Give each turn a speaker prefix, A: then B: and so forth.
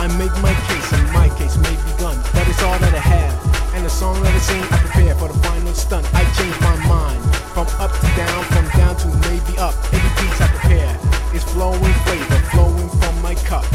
A: I make my case, and my case may be begun. That is all that I have, and the song that I sing, I prepare for the final stunt. I change my mind, from up to down, from down to maybe up. Every piece I prepare is flowing flavor, flowing from my cup.